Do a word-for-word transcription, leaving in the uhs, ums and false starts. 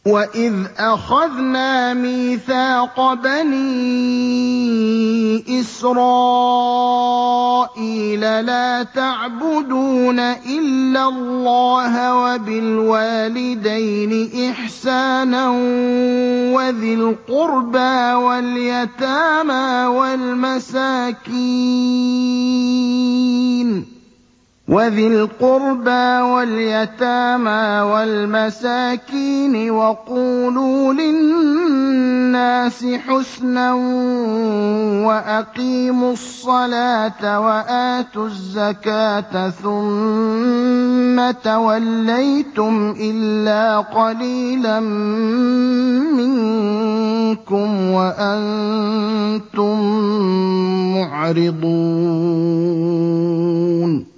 وَإِذْ أَخَذْنَا مِيثَاقَ بَنِي إِسْرَائِيلَ لَا تَعْبُدُونَ إِلَّا اللَّهَ وَبِالْوَالِدَيْنِ إِحْسَانًا وَذِي الْقُرْبَىٰ وَالْيَتَامَىٰ وَالْمَسَاكِينِ وَذِي الْقُرْبَىٰ وَالْيَتَامَىٰ وَالْمَسَاكِينِ وَقُولُوا لِلنَّاسِ حُسْنًا وَأَقِيمُوا الصَّلَاةَ وَآتُوا الزَّكَاةَ ثُمَّ تَوَلَّيْتُمْ إِلَّا قَلِيلًا مِّنكُمْ وَأَنتُم مُّعْرِضُونَ